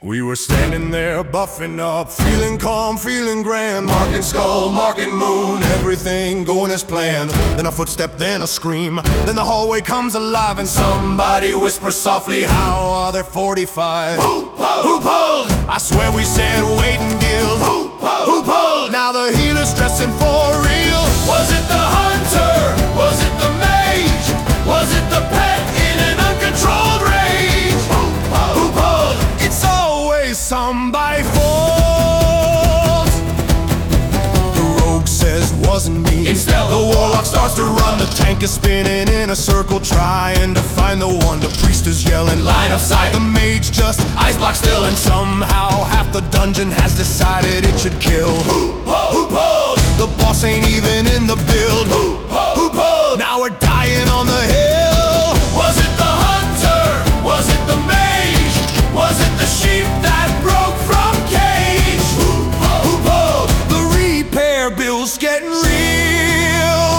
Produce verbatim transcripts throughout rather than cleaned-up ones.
We were standing there, buffing up, feeling calm, feeling grand, marking skull, marking moon, everything going as planned. Then a footstep, then a scream, then the hallway comes alive, and somebody whispers softly, "How are there forty-five? Who pulled? Who pulled?" I swear we said, "Wait and gild." Who pulled? Who pulled? Now the healer's dressing for real. Was it the hunter? Was it the mage? Was it the pet in an uncontrolled rage? Who pulled? Who pulled? It's always somebody fault. The rogue says wasn't me. Instead, the warlock starts to run. The tank is spinning in a circle, trying to find the one. The priest is yelling, "Line of sight!" The mage just ice block still, and somehow half the dungeon has decided it should kill. Who pulled? Who pulled? The boss ain't even in the build. Who pulled? Who pulled? Now we're dying on the hill. Was it the hunter? Was it the mage? Was it the sheep that broke from cage? Who pulled? Who pulled? The repair bill's getting real.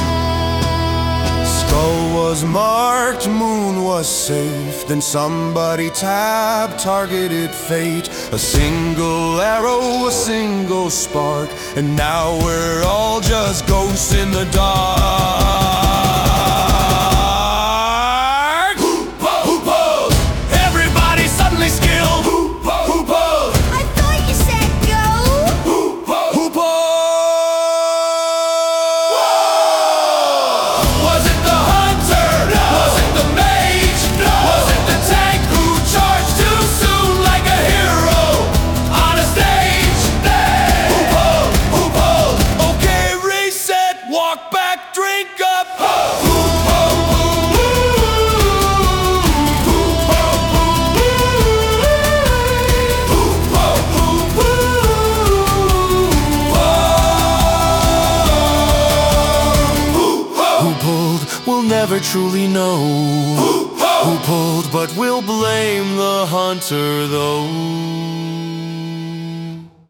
Skull was marked, moon was safe. Then somebody tapped, targeted fate. A single arrow, a single spark, and now we're all just ghosts in the dark. We'll never truly know who pulled, but we'll blame the hunter though.